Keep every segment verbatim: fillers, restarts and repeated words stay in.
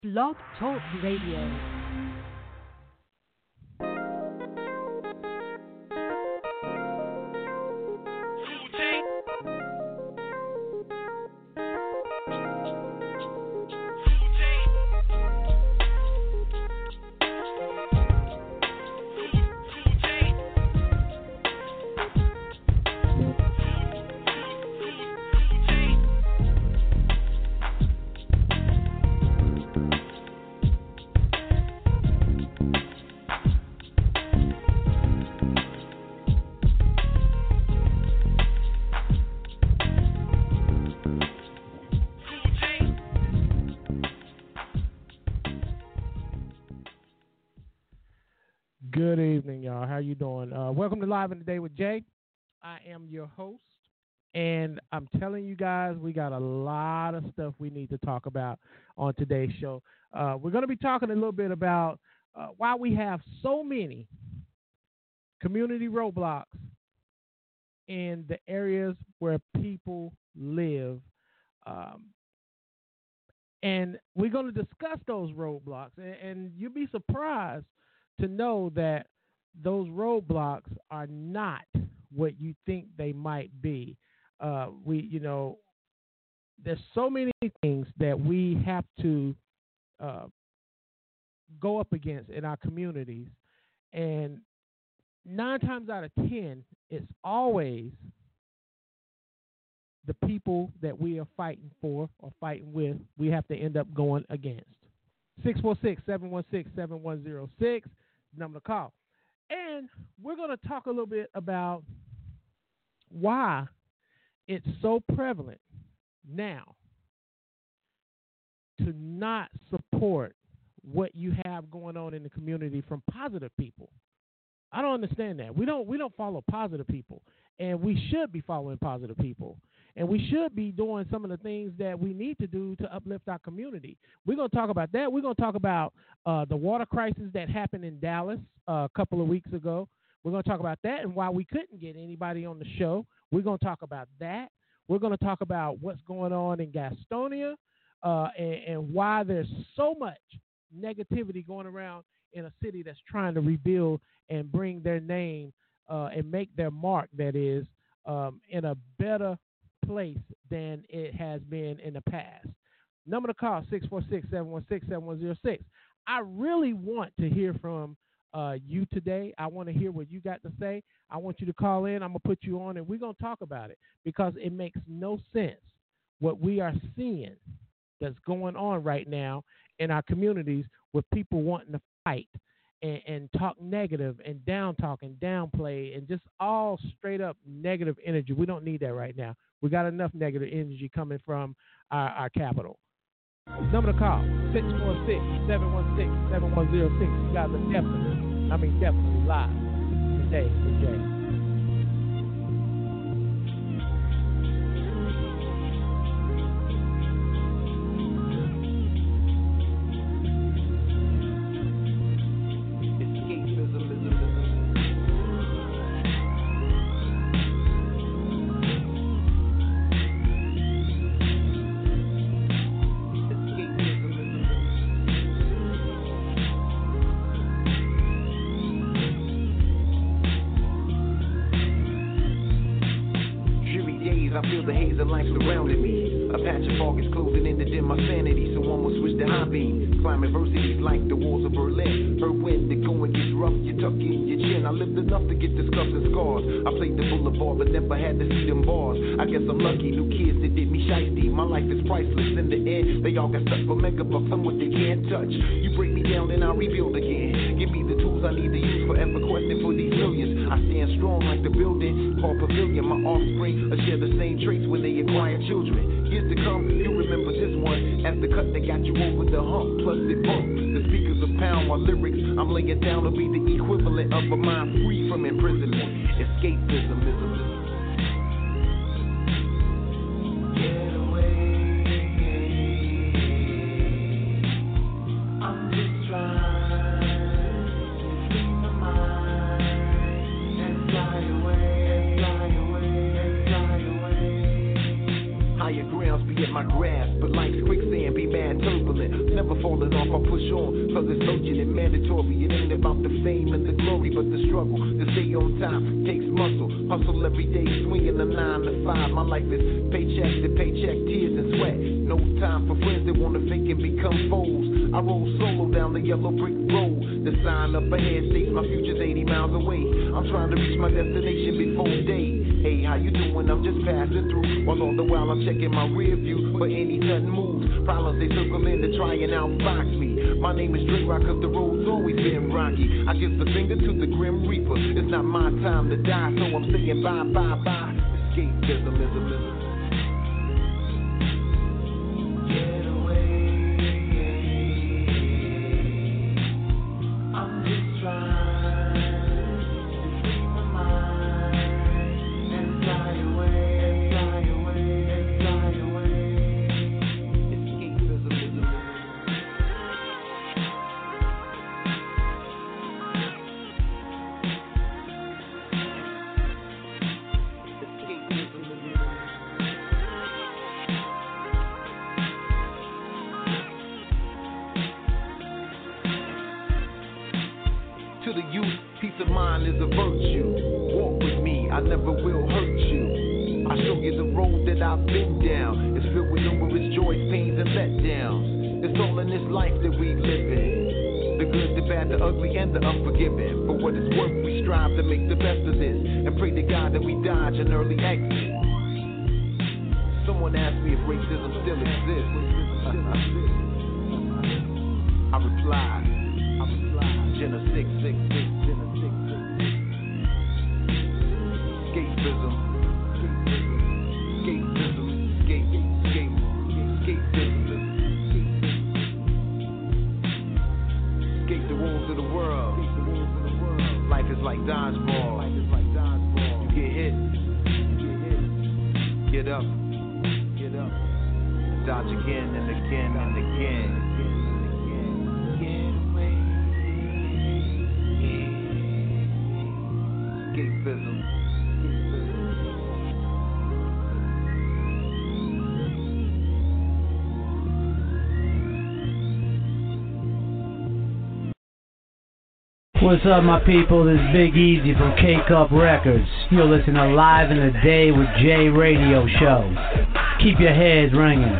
Blog Talk Radio. Good evening, y'all. How you doing? Uh, welcome to Live in the Day with Jay. I am your host, and I'm telling you guys, we got a lot of stuff we need to talk about on today's show. Uh, we're going to be talking a little bit about uh, why we have so many community roadblocks in the areas where people live. Um, and we're going to discuss those roadblocks, and, and you'll be surprised to know that those roadblocks are not what you think they might be. Uh, we, you know, there's so many things that we have to uh, go up against in our communities, and nine times out of ten, it's always the people that we are fighting for or fighting with, we have to end up going against. six four six, seven one six, seven one zero six, number to call. And we're going to talk a little bit about why it's so prevalent now to not support what you have going on in the community from positive people. I don't understand that. We don't we don't follow positive people, and we should be following positive people. And we should be doing some of the things that we need to do to uplift our community. We're going to talk about that. We're going to talk about uh, the water crisis that happened in Dallas uh, a couple of weeks ago. We're going to talk about that and why we couldn't get anybody on the show. We're going to talk about that. We're going to talk about what's going on in Gastonia uh, and, and why there's so much negativity going around in a city that's trying to rebuild and bring their name uh, and make their mark, that is, um, in a better place than it has been in the past. Number to call, six four six, seven one six, seven one zero six. I really want to hear from uh, you today. I want to hear what you got to say. I want you to call in. I'm going to put you on, and we're going to talk about it because it makes no sense what we are seeing that's going on right now in our communities with people wanting to fight and, and talk negative and down talk and downplay and just all straight up negative energy. We don't need that right now. We got enough negative energy coming from our, our capital. Number to call, six four six, seven one six, seven one zero six. You guys are definitely, I mean definitely live today with Jay. I guess I'm lucky, new kids that did me shiesty. My life is priceless in the end. They all got stuck for megabucks, I'm what they can't touch. You break me down and I'll rebuild again. Give me the tools I need to use forever questing for these millions. I stand strong like the building called Pavilion. My offspring will share the same traits when they acquire children. Years to come, you remember this one as the cut that got you over the hump, plus it bumped. The speakers of pound while lyrics I'm laying down will be the equivalent of a mind free from imprisonment. Escapism is a my grasp, but life's quicksand be mad turbulent. Never falling off, I push on, cause it's urgent and mandatory. It ain't about the fame and the glory, but the struggle to stay on top takes muscle. Hustle every day, swinging a nine to five. My life is paycheck to paycheck, tears and sweat. No time for friends that wanna fake and become foes. I roll solo down the yellow brick road. The sign up ahead states my future's eighty miles away. I'm trying to reach my destination before day. Hey, how you doing? I'm just passing through. While all the while I'm checking my rear view for any sudden moves. Problems they circle in to try and outbox me. My name is Dre Rock, cause the road's always been rocky. I give the finger to the Grim Reaper. It's not my time to die, so I'm saying bye, bye, bye. Escapism, ism, ism. Get away. I'm just trying to free my mind and fly away, fly away, fly away. Escapism, ism, ism. To the youth, peace of mind is a virtue. Walk with me, I never will hurt you. I show you the road that I've been down. It's filled with numerous joys, pains, and letdowns. It's all in this life that we live in. The good, the bad, the ugly, and the unforgiving. For what it's worth, we strive to make the best of this. And pray to God that we dodge an early exit. Someone asked me if racism still exists. I replied, I replied, Jenna six six six, Jenna six six six. Escapism, escapism, escape, escape, escapism. Escape the wolves of the world. Life is like dodgeball. You get hit, get up, get up, dodge again and again and again. Escapism. What's up, my people? This is Big Easy from K-Cup Records. You're listening to Live in the Day with Jay Radio Show. Keep your heads ringing.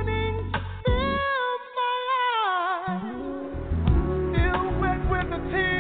The tears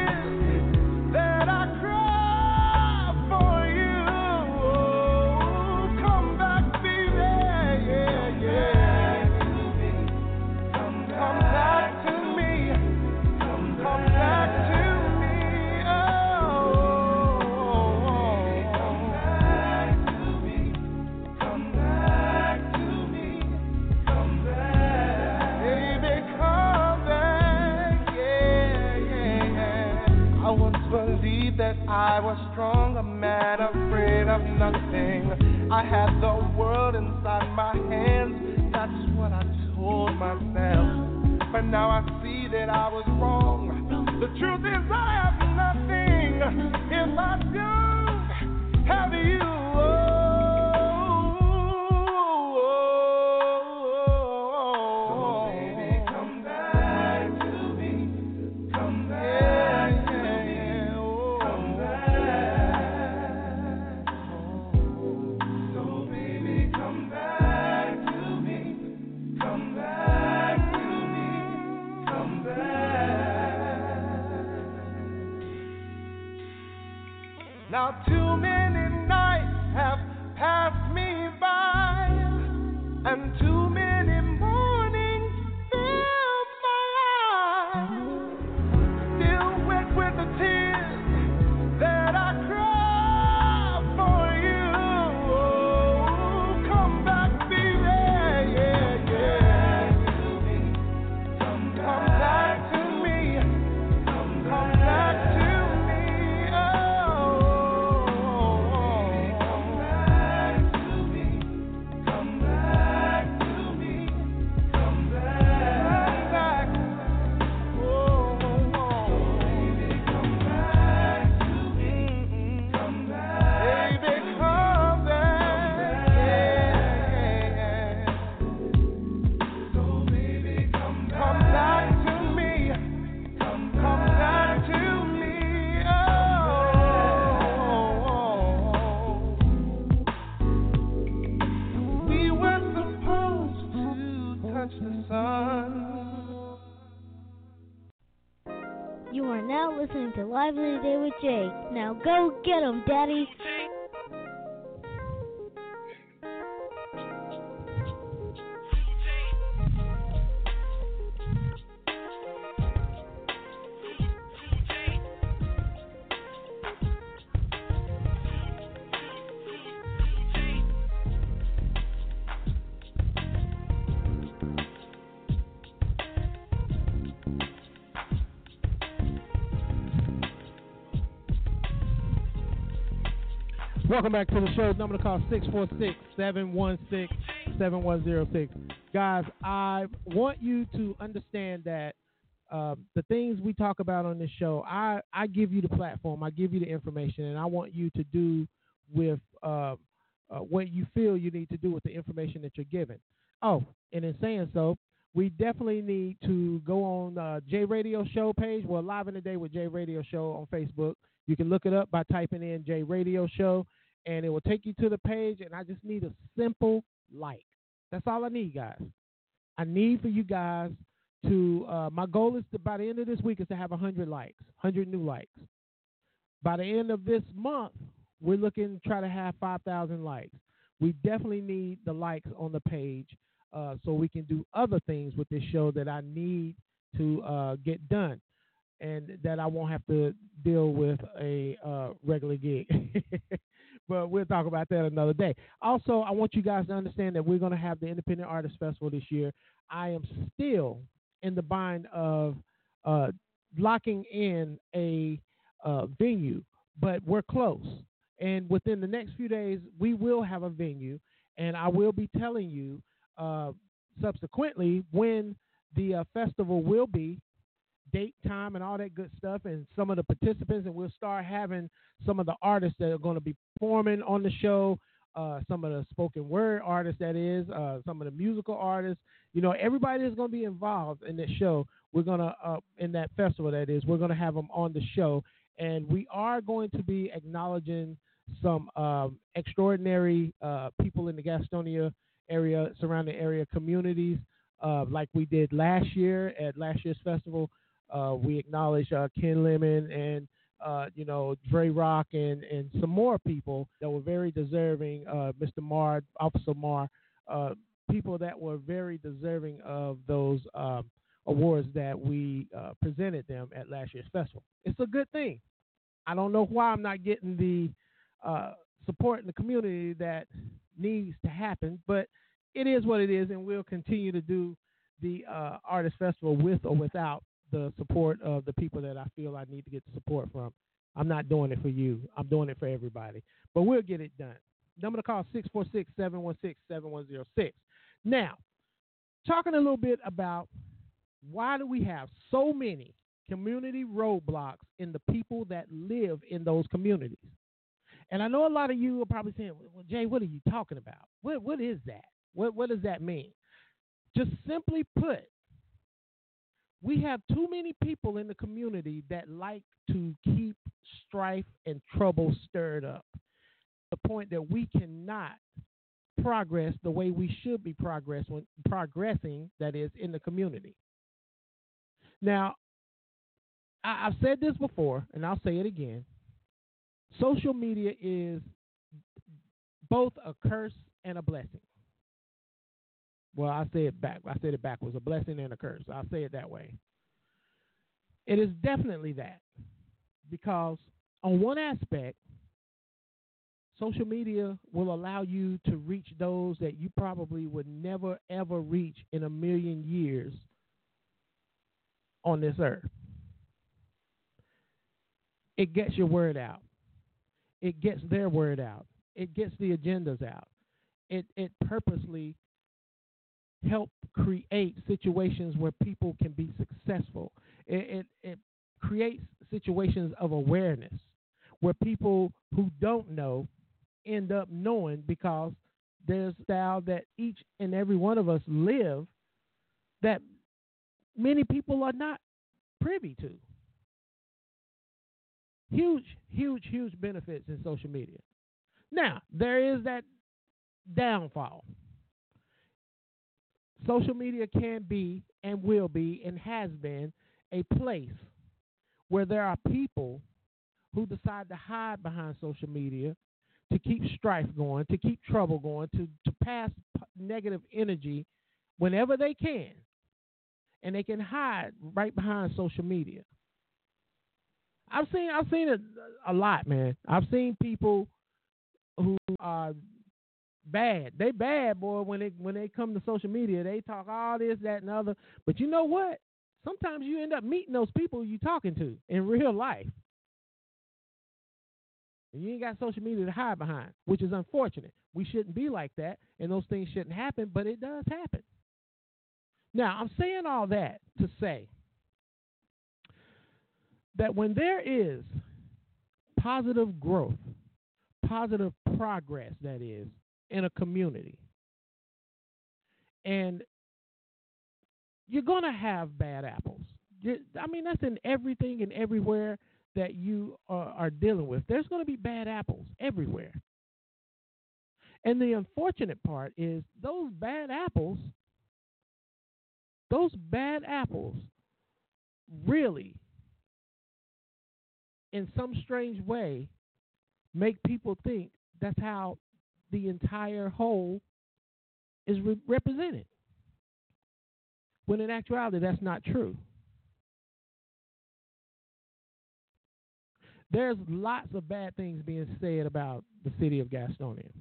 that I was strong, a man afraid of nothing. I had the world inside my hands, that's what I told myself. But now I see that I was wrong. The truth is I have nothing if I don't have you. Now too many nights have passed me by, and too many mornings fill my eyes, still wet with the tears that I cry for you. Oh, come back, baby, yeah, yeah. Come back to me, come back to me. You are now listening to Live in the Day with Jay. Now go get 'em, Daddy. Welcome back to the show. Number to call six four six, seven one six, seven one zero six. Guys, I want you to understand that uh, the things we talk about on this show, I, I give you the platform, I give you the information, and I want you to do with uh, uh, what you feel you need to do with the information that you're given. Oh, and in saying so, we definitely need to go on uh, J Radio Show page. We're Live in the Day with J Radio Show on Facebook. You can look it up by typing in J Radio Show, and it will take you to the page, and I just need a simple like. That's all I need, guys. I need for you guys to, uh, my goal is to, by the end of this week, is to have one hundred likes, one hundred new likes. By the end of this month, we're looking to try to have five thousand likes. We definitely need the likes on the page uh, so we can do other things with this show that I need to uh, get done, and that I won't have to deal with a uh, regular gig. But we'll talk about that another day. Also, I want you guys to understand that we're going to have the Independent Artist Festival this year. I am still in the bind of uh, locking in a uh, venue, but we're close. And within the next few days, we will have a venue, and I will be telling you uh, subsequently when the uh, festival will be, date, time, and all that good stuff, and some of the participants, and we'll start having some of the artists that are going to be performing on the show, uh, some of the spoken word artists, that is, uh, some of the musical artists. You know, everybody is going to be involved in this show. We're going to, uh, in that festival, that is, we're going to have them on the show, and we are going to be acknowledging some um, extraordinary uh, people in the Gastonia area, surrounding area communities, uh, like we did last year at last year's festival. Uh, we acknowledge uh, Ken Lemon and, uh, you know, Dre Rock and, and some more people that were very deserving, uh, Mister Marr, Officer Marr, uh, people that were very deserving of those um, awards that we uh, presented them at last year's festival. It's a good thing. I don't know why I'm not getting the uh, support in the community that needs to happen, but it is what it is, and we'll continue to do the uh, Artist Festival with or without the support of the people that I feel I need to get the support from. I'm not doing it for you. I'm doing it for everybody. But we'll get it done. Number to call six four six, seven one six, seven one zero six. Now, talking a little bit about why do we have so many community roadblocks in the people that live in those communities. And I know a lot of you are probably saying, well, Jay, what are you talking about? What What is that? What What does that mean? Just simply put, we have too many people in the community that like to keep strife and trouble stirred up to the point that we cannot progress the way we should be progress when, progressing, that is, in the community. Now, I, I've said this before, and I'll say it again. Social media is both a curse and a blessing. Well, I say it back. I said it backwards, a blessing and a curse. I'll say it that way. It is definitely that, because on one aspect, social media will allow you to reach those that you probably would never, ever reach in a million years on this earth. It gets your word out. It gets their word out. It gets the agendas out. It it purposely help create situations where people can be successful. It, it, it creates situations of awareness where people who don't know end up knowing, because there's a style that each and every one of us live that many people are not privy to. Huge, huge, huge benefits in social media. Now, there is that downfall. Social media can be and will be and has been a place where there are people who decide to hide behind social media to keep strife going, to keep trouble going, to, to pass p- negative energy whenever they can. And they can hide right behind social media. I've seen I've seen it a lot, man. I've seen people who are bad. They bad, boy, when they when they come to social media. They talk all this, that, and the other. But you know what? Sometimes you end up meeting those people you're talking to in real life. And you ain't got social media to hide behind, which is unfortunate. We shouldn't be like that, and those things shouldn't happen, but it does happen. Now, I'm saying all that to say that when there is positive growth, positive progress, that is, in a community, and you're going to have bad apples. I mean, that's in everything and everywhere that you are, are dealing with. There's going to be bad apples everywhere. And the unfortunate part is those bad apples, those bad apples really, in some strange way, make people think that's how the entire whole is re- represented. When in actuality, that's not true. There's lots of bad things being said about the city of Gastonia.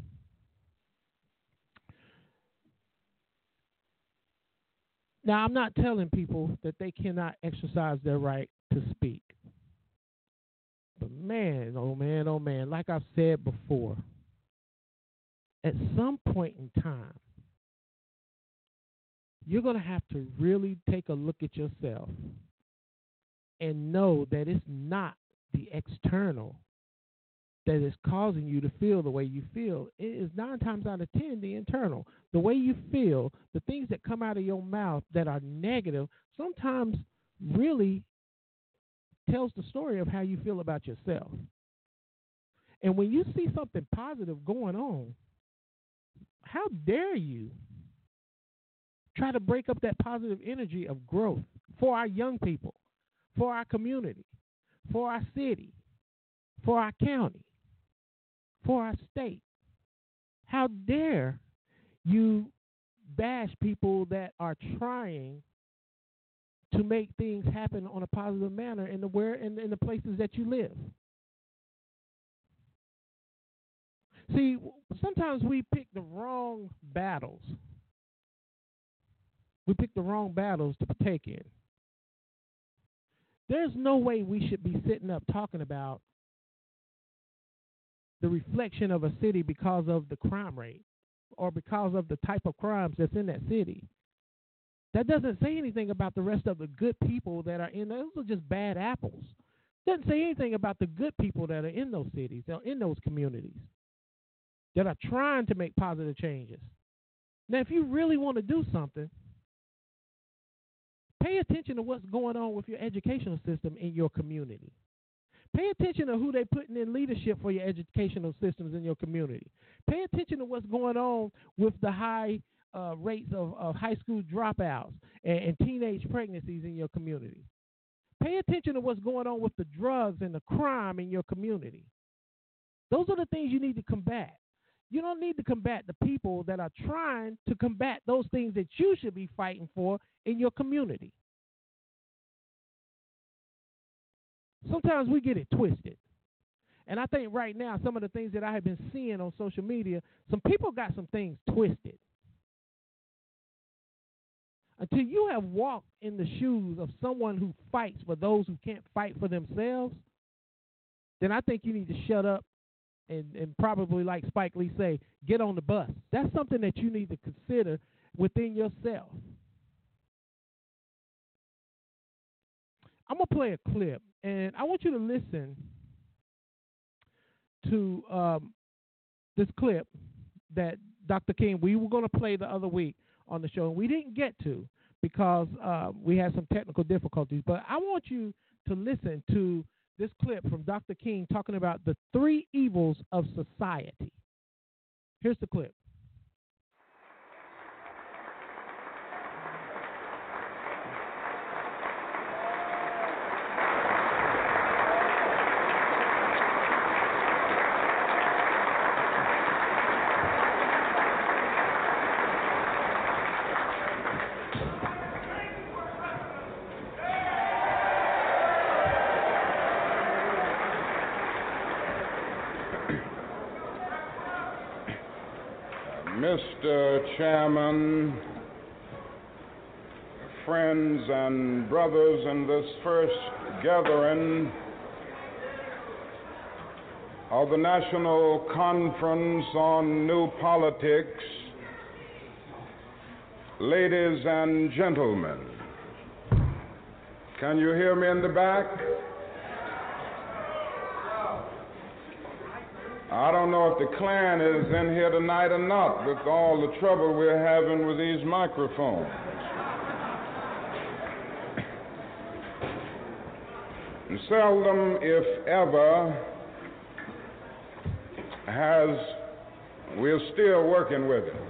Now, I'm not telling people that they cannot exercise their right to speak. But man, oh man, oh man, like I've said before, at some point in time, you're going to have to really take a look at yourself and know that it's not the external that is causing you to feel the way you feel. It is nine times out of ten the internal. The way you feel, the things that come out of your mouth that are negative, sometimes really tells the story of how you feel about yourself. And when you see something positive going on, how dare you try to break up that positive energy of growth for our young people, for our community, for our city, for our county, for our state. How dare you bash people that are trying to make things happen on a positive manner in the where in, in the places that you live. See, sometimes we pick the wrong battles. We pick the wrong battles to partake in. There's no way we should be sitting up talking about the reflection of a city because of the crime rate or because of the type of crimes that's in that city. That doesn't say anything about the rest of the good people that are in those. Those are just bad apples. Doesn't say anything about the good people that are in those cities, that are in those communities, that are trying to make positive changes. Now, if you really want to do something, pay attention to what's going on with your educational system in your community. Pay attention to who they're putting in leadership for your educational systems in your community. Pay attention to what's going on with the high uh, rates of, of high school dropouts and, and teenage pregnancies in your community. Pay attention to what's going on with the drugs and the crime in your community. Those are the things you need to combat. You don't need to combat the people that are trying to combat those things that you should be fighting for in your community. Sometimes we get it twisted. And I think right now, some of the things that I have been seeing on social media, some people got some things twisted. Until you have walked in the shoes of someone who fights for those who can't fight for themselves, then I think you need to shut up and, and probably, like Spike Lee say, get on the bus. That's something that you need to consider within yourself. I'm going to play a clip, and I want you to listen to um, this clip that Doctor King, we were going to play the other week on the show, and we didn't get to because uh, we had some technical difficulties. But I want you to listen to this clip from Doctor King talking about the three evils of society. Here's the clip. Mister Chairman, friends and brothers in this first gathering of the National Conference on New Politics, ladies and gentlemen, can you hear me in the back? I don't know if the Klan is in here tonight or not with all the trouble we're having with these microphones. And seldom, if ever, has, we're still working with it.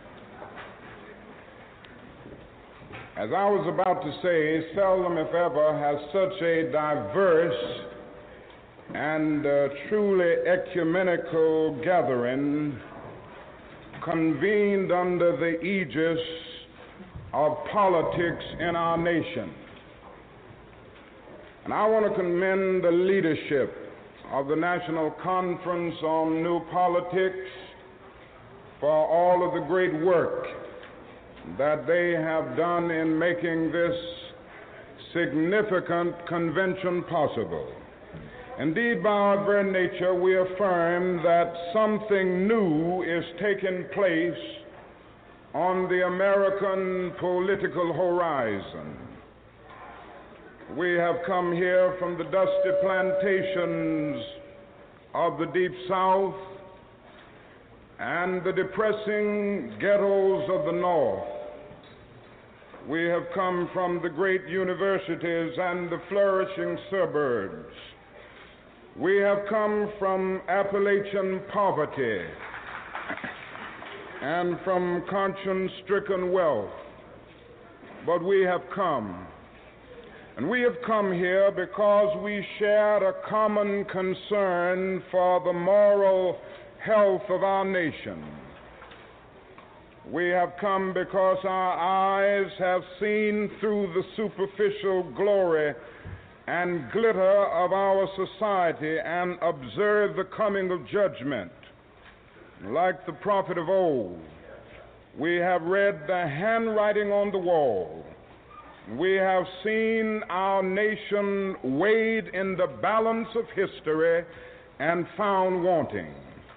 As I was about to say, seldom, if ever, has such a diverse and uh, truly ecumenical gathering convened under the aegis of politics in our nation. And I want to commend the leadership of the National Conference on New Politics for all of the great work that they have done in making this significant convention possible. Indeed, by our very nature, we affirm that something new is taking place on the American political horizon. We have come here from the dusty plantations of the Deep South and the depressing ghettos of the North. We have come from the great universities and the flourishing suburbs. We have come from Appalachian poverty and from conscience-stricken wealth. But we have come, and we have come here because we shared a common concern for the moral health of our nation. We have come because our eyes have seen through the superficial glory and glitter of our society and observe the coming of judgment. Like the prophet of old, we have read the handwriting on the wall. We have seen our nation weighed in the balance of history and found wanting.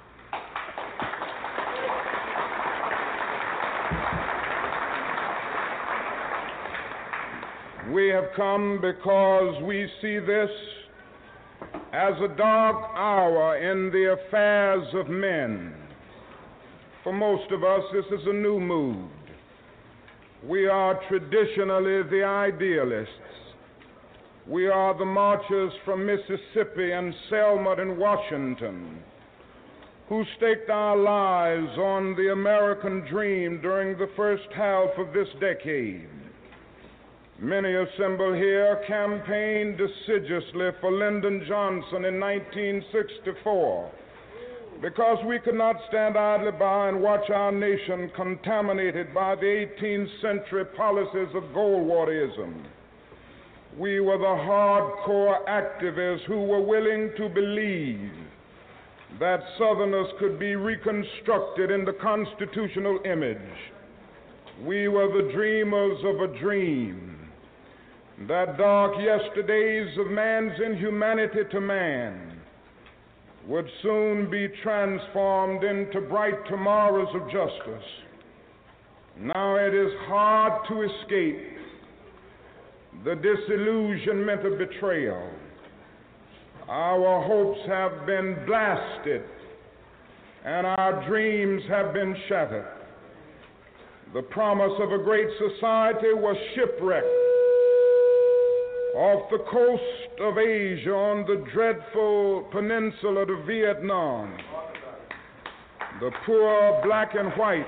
We have come because we see this as a dark hour in the affairs of men. For most of us, this is a new mood. We are traditionally the idealists. We are the marchers from Mississippi and Selma and Washington who staked our lives on the American dream during the first half of this decade. Many assembled here campaigned decidiously for Lyndon Johnson in nineteen sixty-four because we could not stand idly by and watch our nation contaminated by the eighteenth century policies of Goldwaterism. We were the hardcore activists who were willing to believe that Southerners could be reconstructed in the constitutional image. We were the dreamers of a dream, that dark yesterdays of man's inhumanity to man would soon be transformed into bright tomorrows of justice. Now it is hard to escape the disillusionment of betrayal. Our hopes have been blasted and our dreams have been shattered. The promise of a great society was shipwrecked off the coast of Asia on the dreadful peninsula of Vietnam. The poor black and white,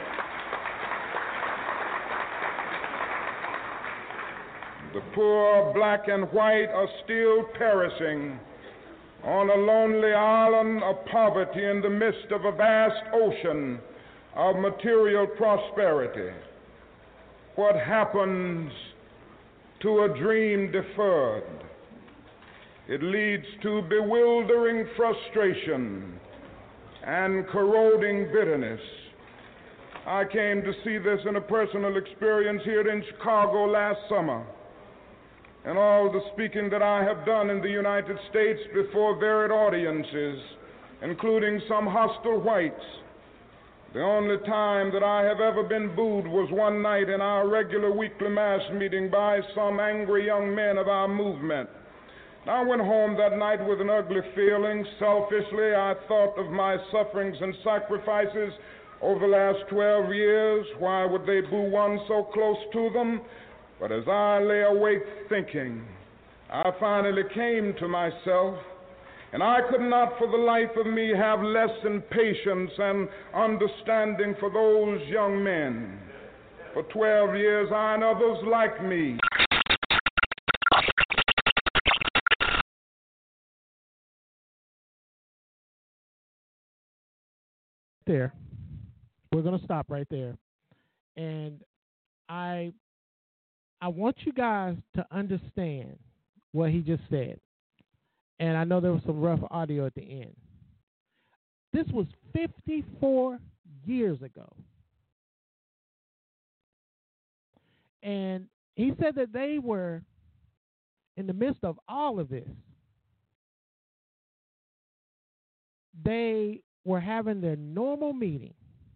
the poor black and white are still perishing on a lonely island of poverty in the midst of a vast ocean of material prosperity. What happens to a dream deferred? It leads to bewildering frustration and corroding bitterness. I came to see this in a personal experience here in Chicago last summer. And all the speaking that I have done in the United States before varied audiences, including some hostile whites, the only time that I have ever been booed was one night in our regular weekly mass meeting by some angry young men of our movement. I went home that night with an ugly feeling. Selfishly, I thought of my sufferings and sacrifices over the last twelve years. Why would they boo one so close to them? But as I lay awake thinking, I finally came to myself. And I could not for the life of me have less than patience and understanding for those young men. For twelve years, I and others like me there. We're going to stop right there. And I I want you guys to understand what he just said. And I know there was some rough audio at the end. This was fifty-four years ago. And he said that they were in the midst of all of this. They were having their normal meeting.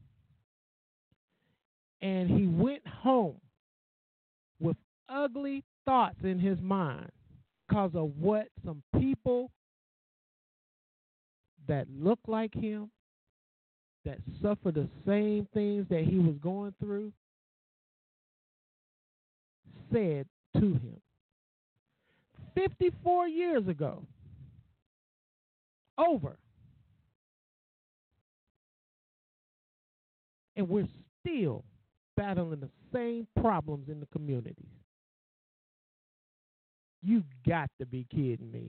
And he went home with ugly thoughts in his mind because of what some people that look like him, that suffer the same things that he was going through, said to him. fifty-four years ago. Over. And we're still battling the same problems in the communities. You got to be kidding me.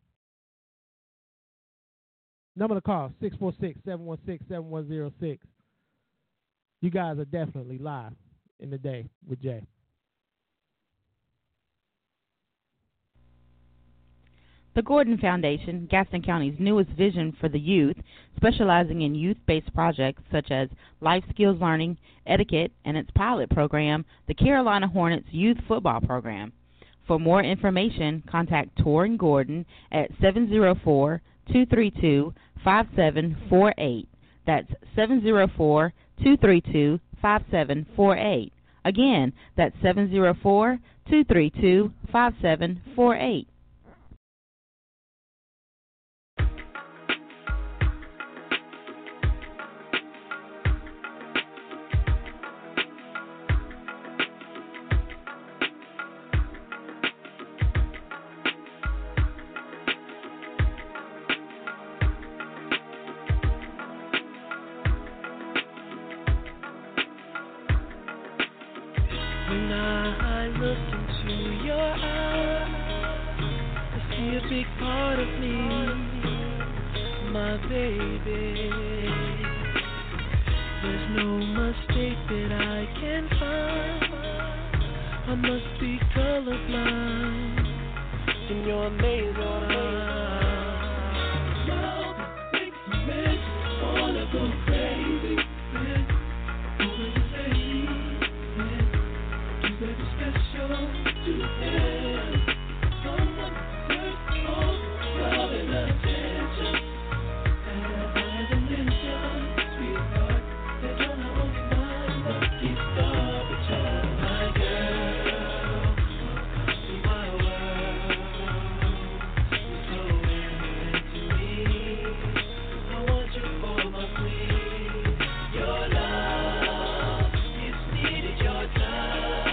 Number to call, six four six, seven one six, seven one zero six. You guys are definitely live in the day with Jay. The Gordon Foundation, Gaston County's newest vision for the youth, specializing in youth-based projects such as life skills learning, etiquette, and its pilot program, the Carolina Hornets Youth Football Program. For more information, contact Torrin Gordon at seven zero four, two three two, five seven four eight. That's seven zero four, two three two, five seven four eight. Again, that's seven zero four, two three two, five seven four eight. When I look into your eyes, I see a big part of me, my baby. There's no mistake that I can find. I must be colorblind in your amazing eyes. Love makes me rich, wanna go crazy. Special to them, someone worth all love and attention. As I mentioned, sweetheart, that you're not only my lucky star, but you're my girl. Welcome to my world. You're so intimate to me. I want you for my queen. Your love is needed, your time.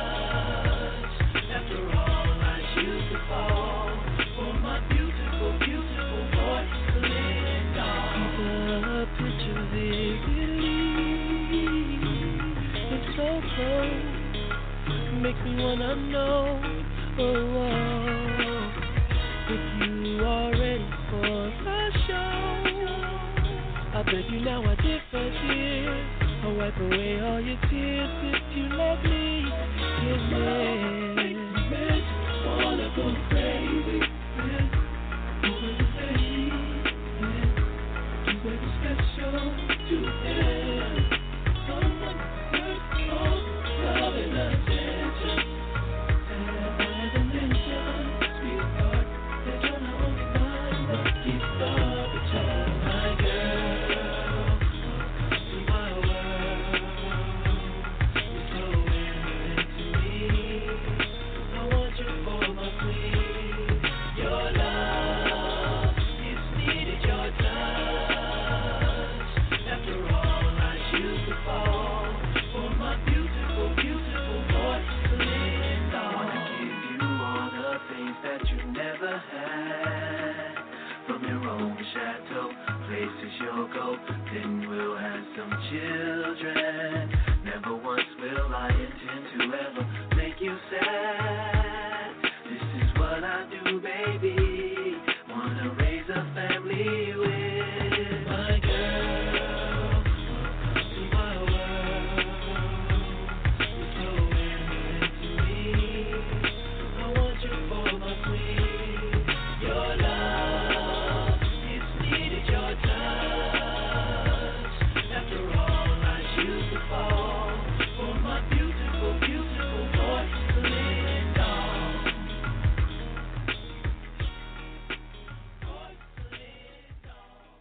Makes me wanna know, oh, oh, if you are ready for the show. I beg you now, I did for tears. I'll wipe away all your tears if you let me. Give me, make me wanna go crazy. You were the same, you were the special to them. Someone worth all love and attention. As I mentioned, sweetheart, that you're not only my lucky star, but you're my girl. Welcome to my world. You're so intimate to me. I want you for my queen. Your love is needed, your touch. After all, I choose to fall for my beautiful, beautiful porcelain doll. Wanna give you all the things that you never had. From your own chateau, places you'll go, then we'll have some children. Never once will I intend to ever make you sad. This is what I do, baby. Wanna raise a family with my girl. Welcome to my world. You're so intimate to me. I want you for my queen. Your love is needed, your touch. After all, I choose to fall for my beautiful, beautiful porcelain doll. Porcelain doll.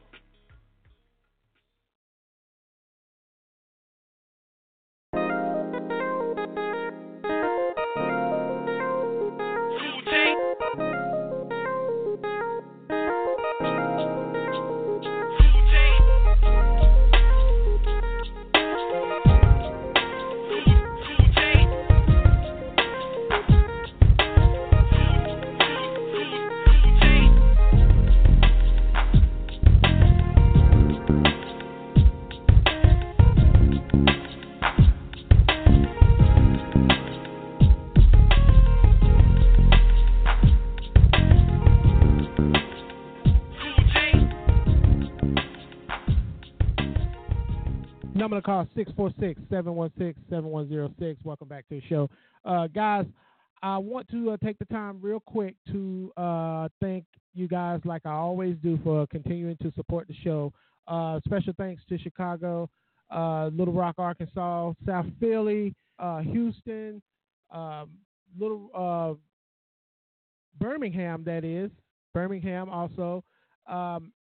Number to call six four six, seven one six, seven one zero six. Welcome back to the show. Uh, guys, I want to uh, take the time real quick to uh, thank you guys like I always do for continuing to support the show. Uh, special thanks to Chicago, uh, Little Rock, Arkansas, South Philly, uh, Houston, um, Little uh, Birmingham, that is, Birmingham also, um,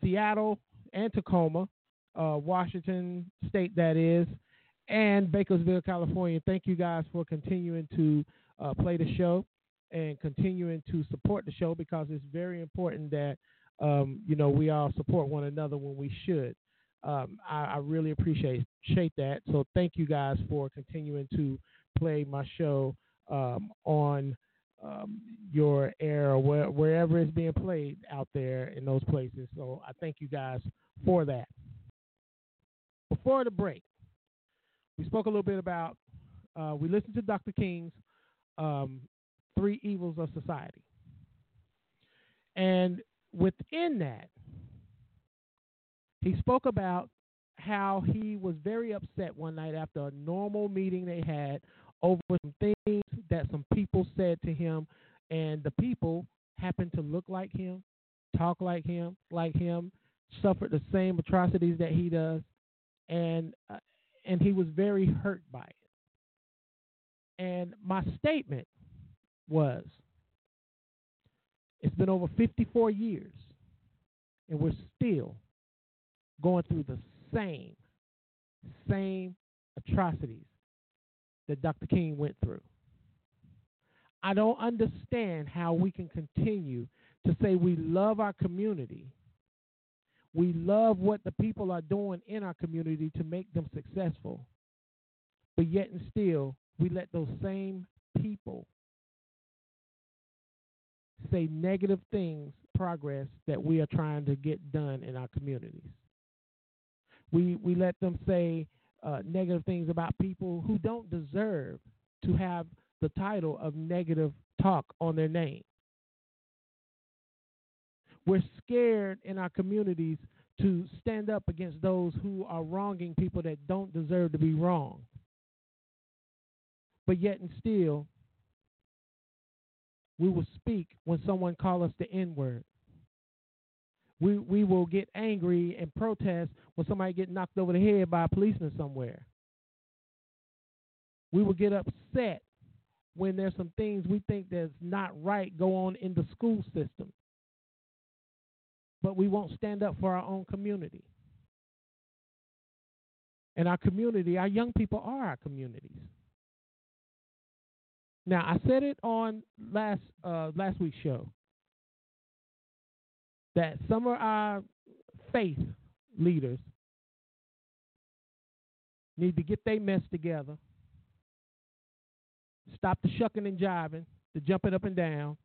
Seattle and Tacoma, uh, Washington State, that is, and Bakersville, California. Thank you guys for continuing to uh, play the show and continuing to support the show, because it's very important that um, you know we all support one another when we should. Um, I, I really appreciate, appreciate that. So thank you guys for continuing to play my show um, on um, your air or where, wherever it's being played out there in those places. So I thank you guys for that. Before the break, we spoke a little bit about, uh, we listened to Doctor King's um, Three Evils of Society. And within that, he spoke about how he was very upset one night after a normal meeting they had over some things that some people said to him, and the people happened to look like him, talk like him, like him, suffered the same atrocities that he does, and uh, and he was very hurt by it. And my statement was, it's been over fifty-four years, and we're still going through the same, same atrocities that Doctor King went through. I don't understand how we can continue to say we love our community. We love what the people are doing in our community to make them successful. But yet and still, we let those same people say negative things, progress that we are trying to get done in our communities. We we let them say uh, negative things about people who don't deserve to have the title of negative talk on their name. We're scared in our communities to stand up against those who are wronging people that don't deserve to be wrong. But yet and still, we will speak when someone calls us the N-word. We we will get angry and protest when somebody get knocked over the head by a policeman somewhere. We will get upset when there's some things we think that's not right go on in the school system. But we won't stand up for our own community. And our community, our young people are our communities. Now, I said it on last uh, last week's show that some of our faith leaders need to get their mess together, stop the shucking and jiving, the jumping up and down,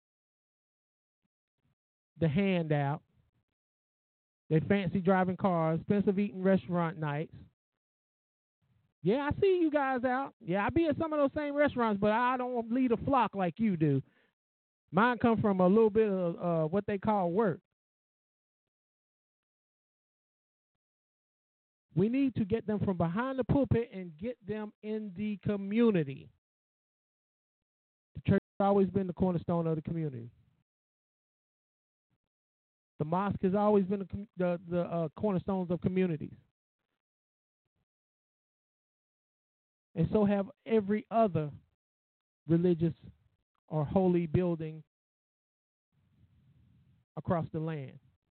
the handout, their fancy driving cars, expensive eating restaurant nights. Yeah, I see you guys out. Yeah, I be at some of those same restaurants, but I don't lead a flock like you do. Mine come from a little bit of uh, what they call work. We need to get them from behind the pulpit and get them in the community. The church has always been the cornerstone of the community. The mosque has always been the, the, the uh, cornerstones of communities. And so have every other religious or holy building across the land.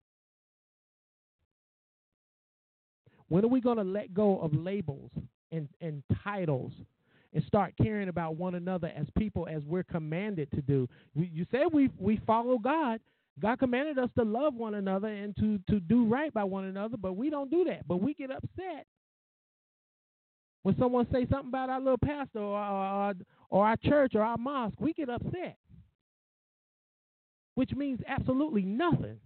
When are we going to let go of labels and, and titles and start caring about one another as people as we're commanded to do? We, you said we we follow God. God commanded us to love one another and to, to do right by one another, but we don't do that. But we get upset when someone says something about our little pastor or, or, or our church or our mosque. We get upset, which means absolutely nothing.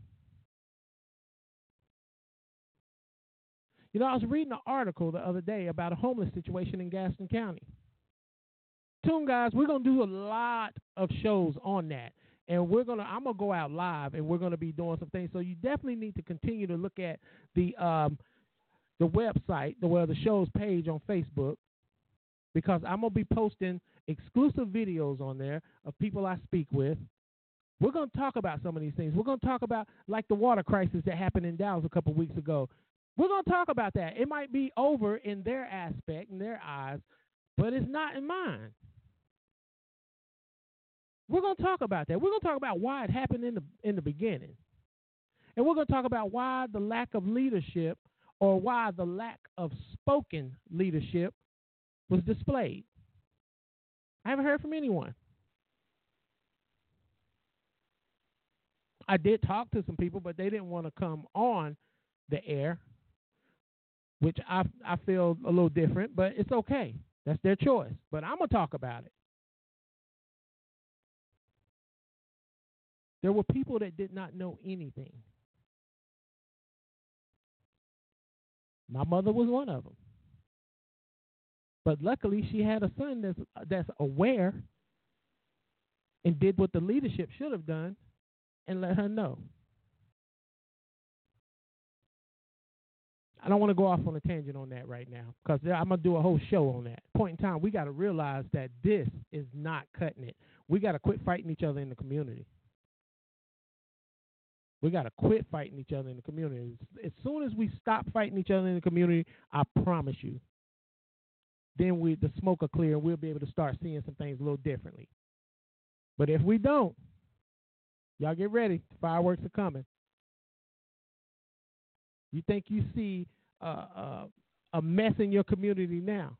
You know, I was reading an article the other day about a homeless situation in Gaston County. Tune guys, we're gonna do a lot of shows on that, and we're gonna I'm gonna go out live, and we're gonna be doing some things. So you definitely need to continue to look at the um, the website, the well, the show's page on Facebook, because I'm gonna be posting exclusive videos on there of people I speak with. We're gonna talk about some of these things. We're gonna talk about like the water crisis that happened in Dallas a couple weeks ago. We're going to talk about that. It might be over in their aspect, in their eyes, but it's not in mine. We're going to talk about that. We're going to talk about why it happened in the in the beginning. And we're going to talk about why the lack of leadership or why the lack of spoken leadership was displayed. I haven't heard from anyone. I did talk to some people, but they didn't want to come on the air, which I I feel a little different, but it's okay. That's their choice. But I'm going to talk about it. There were people that did not know anything. My mother was one of them. But luckily, she had a son that's that's aware and did what the leadership should have done and let her know. I don't want to go off on a tangent on that right now because I'm going to do a whole show on that. Point in time, we got to realize that this is not cutting it. We got to quit fighting each other in the community. We got to quit fighting each other in the community. As soon as we stop fighting each other in the community, I promise you, then we the smoke will clear and we'll be able to start seeing some things a little differently. But if we don't, y'all get ready. Fireworks are coming. You think you see uh, uh, a mess in your community now.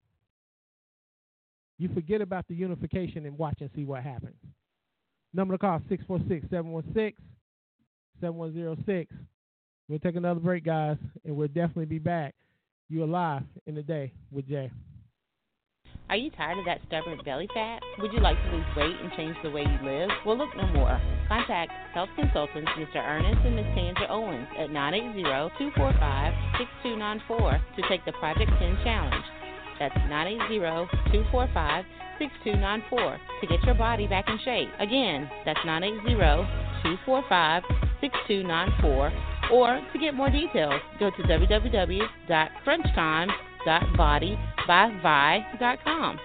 You forget about the unification and watch and see what happens. Number to call, six four six, seven one six, seven one zero six. We'll take another break, guys, and we'll definitely be back. You're live in the day with Jay. Are you tired of that stubborn belly fat? Would you like to lose weight and change the way you live? Well, look no more. Contact Health Consultants Mister Ernest and Miz Tandra Owens at nine eight zero, two four five, six two nine four to take the Project ten Challenge. That's nine eight zero, two four five, six two nine four to get your body back in shape. Again, that's nine eight zero, two four five, six two nine four. Or to get more details, go to w w w dot crunch time dot body by vi dot com.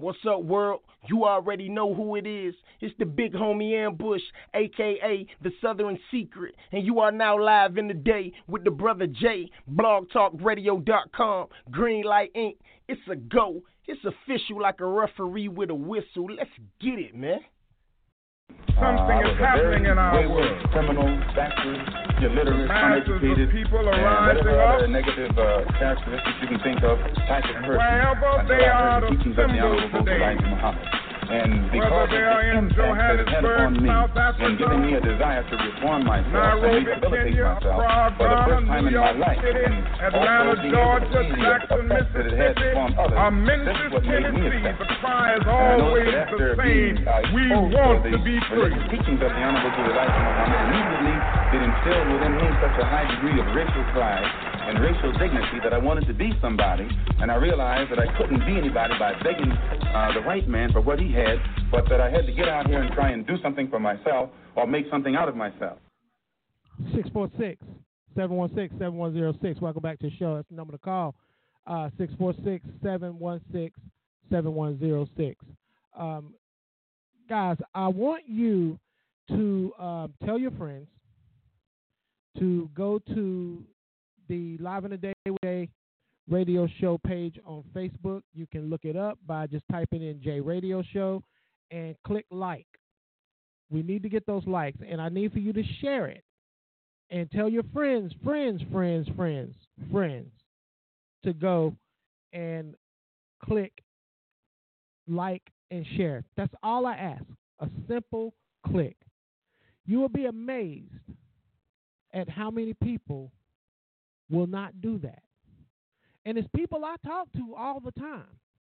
What's up, world? You already know who it is. It's the big homie Ambush, a k a the Southern Secret. And you are now live in the day with the brother Jay, blog talk radio dot com, Greenlight Incorporated. It's a go. It's official like a referee with a whistle. Let's get it, man. Something uh, is happening in our world. Criminal, backward, illiterate, uneducated, people are and rising whatever up. other negative uh, characteristics you can think of, type of person. Wherever they are, the symbols today. And because Whether they of are the in impact that it had upon me, South and giving me a desire to reform myself Nairobi, and rehabilitate Kenya, myself Prague, for the first Ghana, time New in my York life, City, and Atlanta, also being Georgia, able to see the Jackson, effect that it has Mississippi, upon others, uh, this Memphis, is what made me Tennessee. effective. The cry is And I know always that the after same. being uh, We exposed want to to the be free. religious teachings of the Honorable Elijah Muhammad, immediately it instilled within me such a high degree of racial pride and racial dignity that I wanted to be somebody, and I realized that I couldn't be anybody by begging uh, the white man for what he had, but that I had to get out here and try and do something for myself or make something out of myself. six four six, seven one six, seven one zero six. Welcome back to the show. That's the number to call. Uh, six four six, seven one six, seven one zero six. Um, guys, I want you to uh, tell your friends to go to the Live in the Day with Jay radio show page on Facebook. You can look it up by just typing in J Radio Show and click like. We need to get those likes, and I need for you to share it and tell your friends, friends, friends, friends, friends to go and click like and share. That's all I ask, a simple click. You will be amazed at how many people will not do that. And it's people I talk to all the time.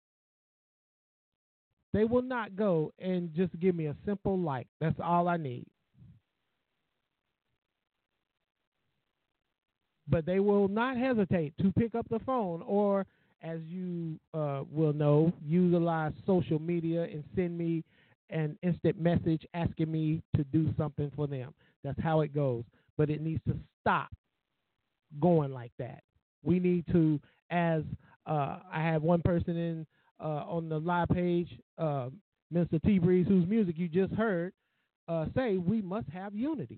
They will not go and just give me a simple like. That's all I need. But they will not hesitate to pick up the phone or, as you uh, will know, utilize social media and send me an instant message asking me to do something for them. That's how it goes. But it needs to stop going like that. We need to, as uh, I have one person in uh, on the live page, uh, Mister T Breeze, whose music you just heard, uh, say we must have unity.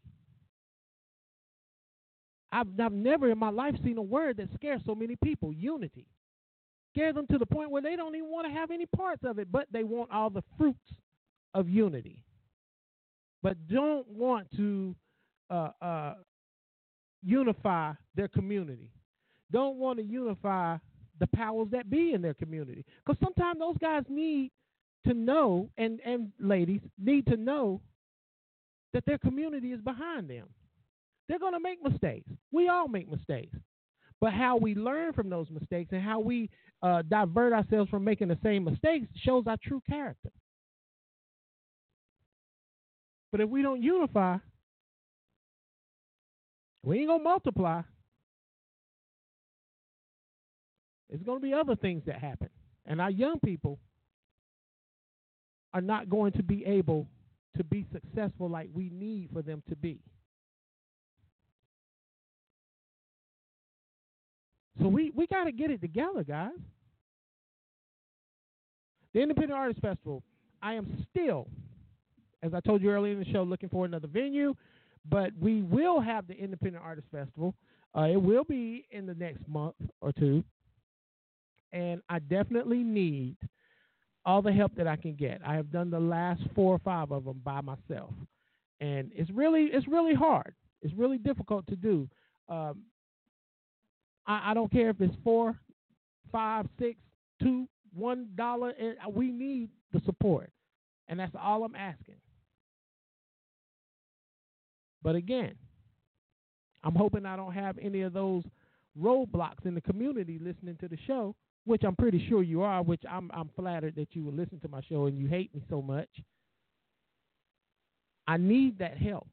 I've, I've never in my life seen a word that scares so many people. Unity scares them to the point where they don't even want to have any parts of it, but they want all the fruits of unity, but don't want to uh, uh, unify their community. Don't want to unify the powers that be in their community. Because sometimes those guys need to know, and, and ladies need to know that their community is behind them. They're going to make mistakes. We all make mistakes. But how we learn from those mistakes and how we uh, divert ourselves from making the same mistakes shows our true character. But if we don't unify, we ain't going to multiply. It's going to be other things that happen. And our young people are not going to be able to be successful like we need for them to be. So we, we got to get it together, guys. The Independent Artist Festival, I am still, as I told you earlier in the show, looking for another venue, but we will have the Independent Artist Festival. Uh, it will be in the next month or two, and I definitely need all the help that I can get. I have done the last four or five of them by myself, and it's really it's really hard. It's really difficult to do. Um, I, I don't care if it's four, five, six, two, one dollar. We need the support, and that's all I'm asking. But again, I'm hoping I don't have any of those roadblocks in the community listening to the show, which I'm pretty sure you are, which I'm I'm flattered that you will listen to my show and you hate me so much. I need that help.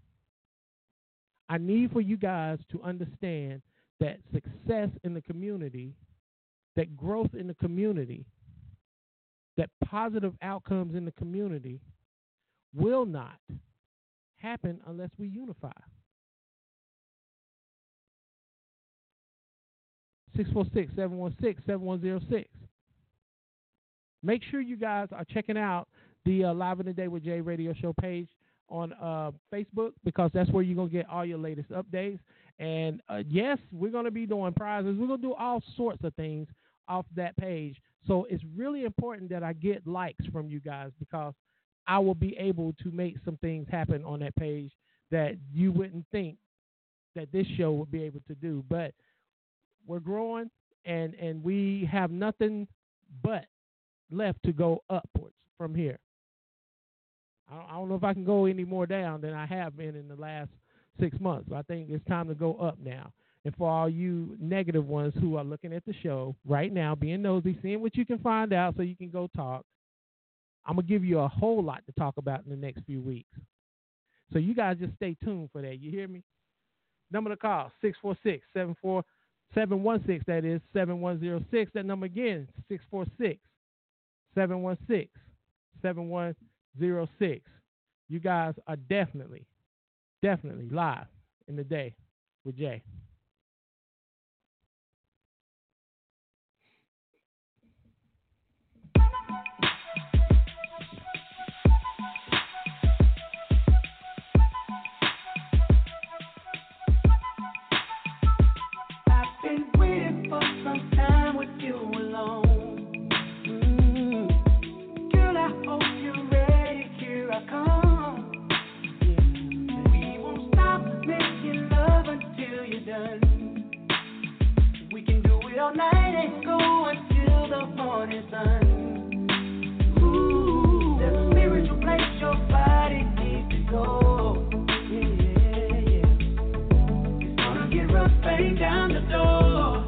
I need for you guys to understand that success in the community, that growth in the community, that positive outcomes in the community will not happen unless we unify. six four six, seven one six, seven one zero six. make sure you guys are checking out the uh, Live in the Day with Jay radio show page on uh, Facebook, because that's where you're going to get all your latest updates. And, uh, yes, we're going to be doing prizes. We're going to do all sorts of things off that page. So it's really important that I get likes from you guys, because I will be able to make some things happen on that page that you wouldn't think that this show would be able to do. But we're growing, and, and we have nothing but left to go upwards from here. I don't, I don't know if I can go any more down than I have been in the last six months. I think it's time to go up now. And for all you negative ones who are looking at the show right now, being nosy, seeing what you can find out so you can go talk, I'm going to give you a whole lot to talk about in the next few weeks. So you guys just stay tuned for that. You hear me? Number to call, six four six, seven four seven one six, that is seven one zero six. That number again, six four six, seven one six, seven one zero six. You guys are definitely, definitely live in the day with Jay. All night and go until the morning sun. Ooh, the spiritual place your body needs to go. Yeah, yeah. It's gonna get rough, bang down the door.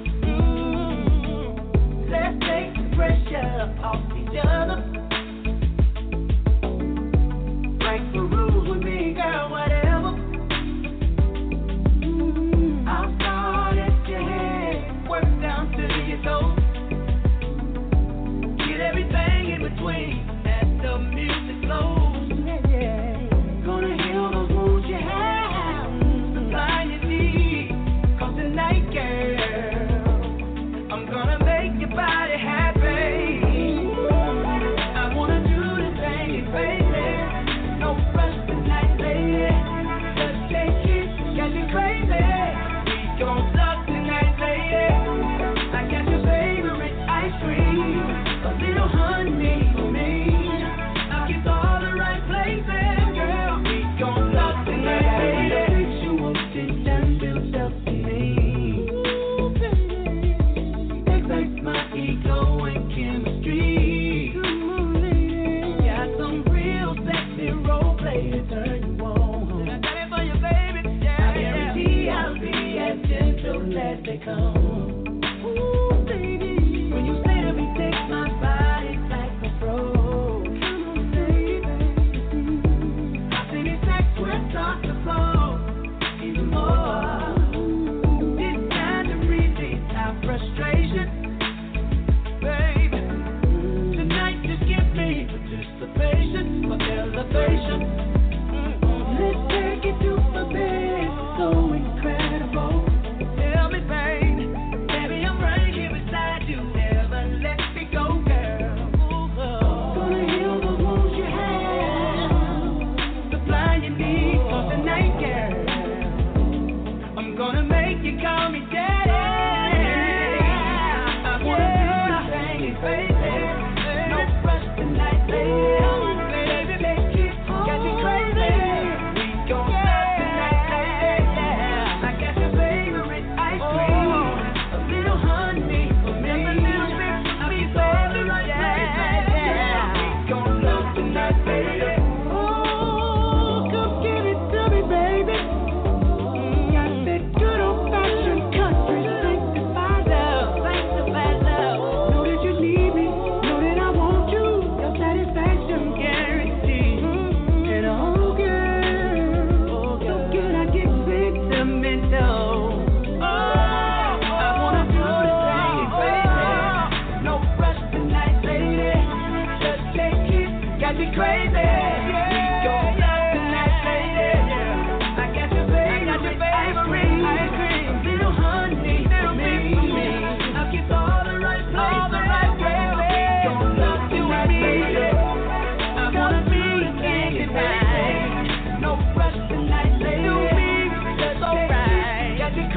Mm-hmm. Let's take the pressure off each other. Break the rules with me, girl, whatever. Mm-hmm. I'll start at your head, work down to your toes. Get everything in between as the music flows. Yeah, yeah. Gonna heal those wounds you have, supply your needs. 'Cause tonight, girl, I'm gonna make your body happy. I wanna do the thing crazy. No rush tonight, lady. Just take it, got you crazy. We gon' suck tonight, lady. I got your favorite ice cream, a little honey for me. I'll get to all the right places, girl. We gon' suck tonight, lady. Sexual tension built up in me. Ooh, baby. Excites my ego and chemistry. Come on, lady. Got some real sexy role play to turn you on. I got it for you, baby. Yeah, I guarantee I'll be as gentle as they come. Ooh, baby. When you say to me, take my body like a pro. Come on, baby. I see these sex with start to flow even more. It's time to release our frustration, baby. Tonight just give me participation for elevation. Let's take it to a bed so incredible. Tell me, babe,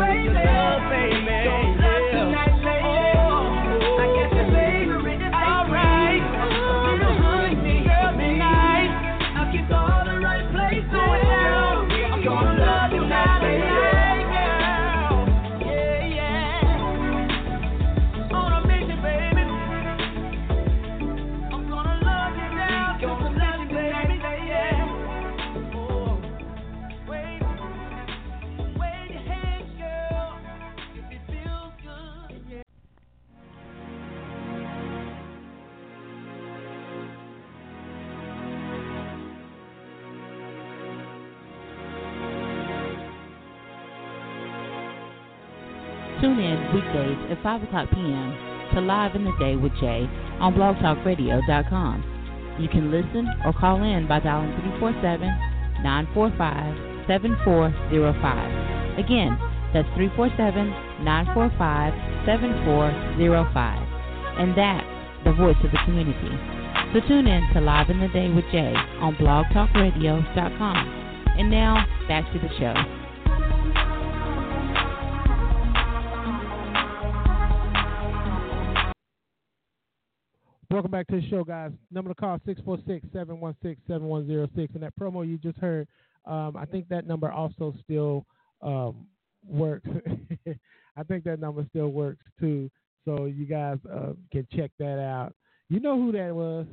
crazy. Love, baby. Don't love tonight, lady. Oh, I guess your favorite is alright. Ooh, honey, me, girl, be nice. I'll keep all the right places. I'm gonna love you now, baby. Tune in weekdays at five o'clock p.m. to Live in the Day with Jay on blog talk radio dot com. You can listen or call in by dialing three four seven, nine four five, seven four zero five. Again, that's three four seven, nine four five, seven four zero five. And that's the voice of the community. So tune in to Live in the Day with Jay on blog talk radio dot com. And now, back to the show. Welcome back to the show, guys. Number to call, six four six, seven one six, seven one zero six. And that promo you just heard, um, I think that number also still um, works. I think that number still works, too. So you guys uh, can check that out. You know who that was.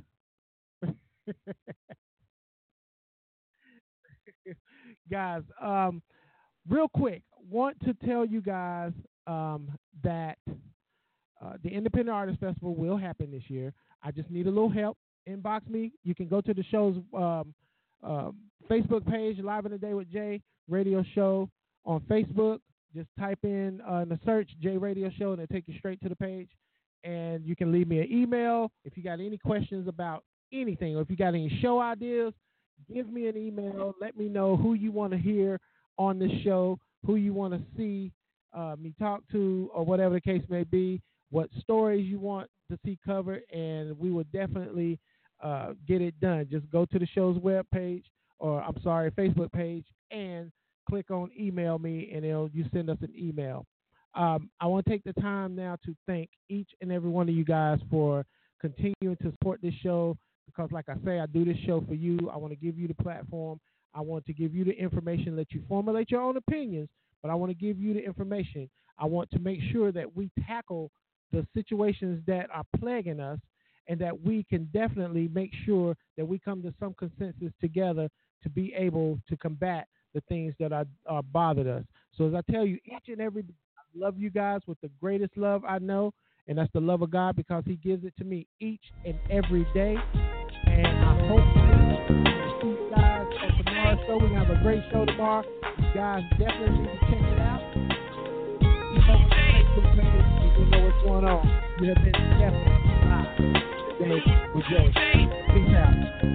Guys, um, real quick, want to tell you guys um, that uh, the Independent Artist Festival will happen this year. I just need a little help. Inbox me. You can go to the show's um, uh, Facebook page, Live in the Day with Jay Radio Show on Facebook. Just type in uh, in the search Jay Radio Show, and it'll take you straight to the page. And you can leave me an email if you got any questions about anything, or if you got any show ideas. Give me an email. Let me know who you want to hear on this show, who you want to see uh, me talk to, or whatever the case may be, what stories you want to see covered, and we will definitely uh, get it done. Just go to the show's web page, or I'm sorry, Facebook page, and click on email me, and it'll you send us an email. Um, I want to take the time now to thank each and every one of you guys for continuing to support this show, because like I say, I do this show for you. I want to give you the platform. I want to give you the information, let you formulate your own opinions, but I want to give you the information. I want to make sure that we tackle the situations that are plaguing us, and that we can definitely make sure that we come to some consensus together to be able to combat the things that are, are bothered us. So as I tell you, each and every, I love you guys with the greatest love I know, and that's the love of God, because he gives it to me each and every day. And I hope to see you guys on tomorrow's show. We're going to have a great show tomorrow. You guys definitely need to check it out. You know, Facebook page, you know what's going on. You have been definitely live today with Jay. Peace out.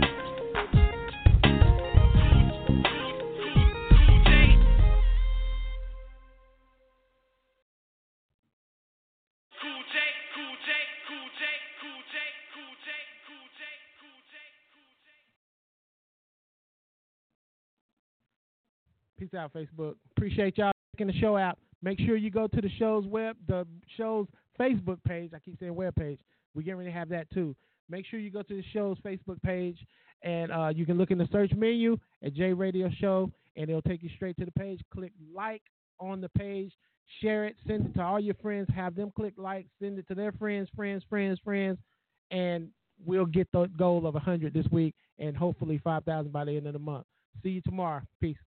Peace out, Facebook. Appreciate y'all checking the show out. Make sure you go to the show's web, the show's Facebook page. I keep saying web page. We're getting ready to have that too. Make sure you go to the show's Facebook page, and uh, you can look in the search menu at J Radio Show, and it'll take you straight to the page. Click like on the page, share it, send it to all your friends, have them click like, send it to their friends, friends, friends, friends, and we'll get the goal of one hundred this week, and hopefully five thousand by the end of the month. See you tomorrow. Peace.